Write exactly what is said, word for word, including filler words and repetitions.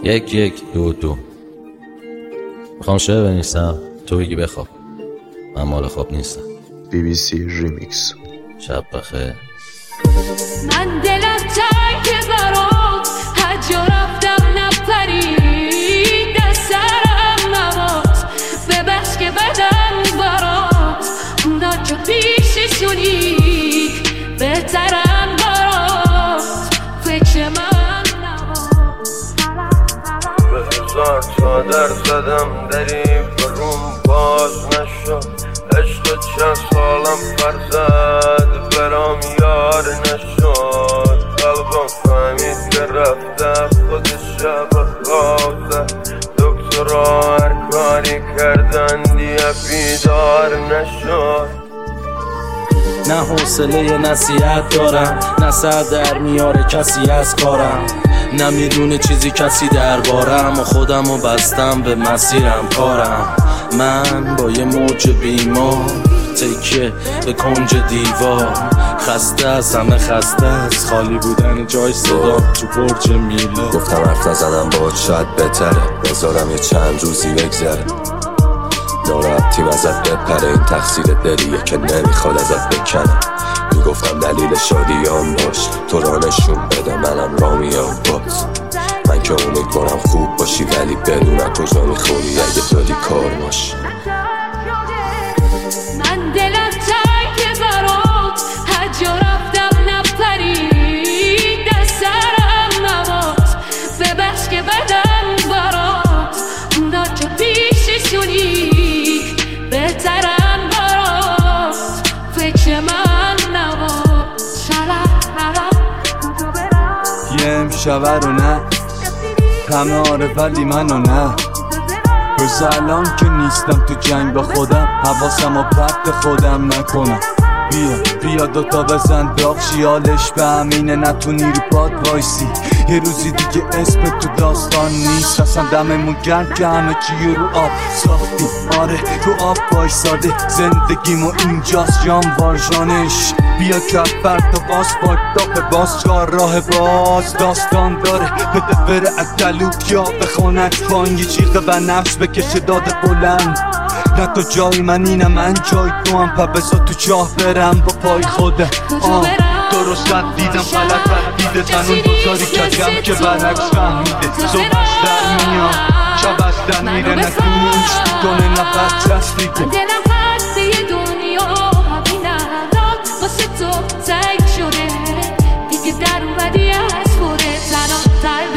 یک یک دو دو. میخوام شعر بنویسم، تو بگی بخواب. من مال خواب نیستم. بی بی سی ریمیکس. شب بخیر. من دلم تنگ برات، هر جا رفتم نپرید از سرم نبات، ببخش که بدم برات اونا که پیششونی بهترم برات، فکر من نبات. به هزار چادر زدم دری بروم باز نشد، عشق چند سالم فرزد برام یار نشد، قلبم فهمید که رفته خودش شب خواب زد، دکترها هر کاری کردن دیگه بیدار نشد. نه حوصله نصیحت دارم، نه سر در میاره کسی از کارم، نه میدونه چیزی کسی دربارم و خودم و بستم به مسیرم کارم. من با یه موج بیمار تکیه به کنج دیوار، خسته از همه خسته از خالی بودن جای صدا تو برج میلا. گفتم حرف نزنم باهات شاید بهتره، بذارم یه چند روزی بگذره، ناراحتیم ازت بپره، این تقصیر دلیه که نمیخواد ازت بکنه. میگفتم دلیل شادیام باش، تو را نشون بده منم را میام باز. من که امیدوارم خوب باشی ولی بدونم کجا میخوری اگه دادی کار باش. من دلم تنگ برات، هر جا رفتم نپرید از سرم نبات، ببخش که بدم برات اونا که پیششونی بهترم برات، فکر من نبات. یه امشبه رو نه همه آره ولی منو نه، روز الان که نیستم تو جنگ با خودم، حواسم و پرت خودم نکنم. بیا بیا دوتا بزن داغ شیالش به همینه، نتونی رو پاد وایسی یه روزی دیگه اسم تو داستان نیست. اصلا دممون گرم که همه چی رو آب ساختیم، آره رو آب وایساده زندگیمو اینجاست جام وارژانش. بیا کفر تا باز پاک به باز چار راه باز داستان داره، بده بره اکلوک یا بخونت فان یه چیقه و نفس بکشه داده بلند. نه تو جای من اینه من جای تو هم، پا بزا تو چاه برم با پای خودم. آه درست رد دیدم غلط رد دیده، تنون بزاری کجم که برعکس فهمیده. صبحش در میاد شب از در میره، نکنیش میکنه نفس چسبیده. دلم خسته دنیا همین الان واسه تو تنگ شده، دیگه در اومدی از خوره تنها تر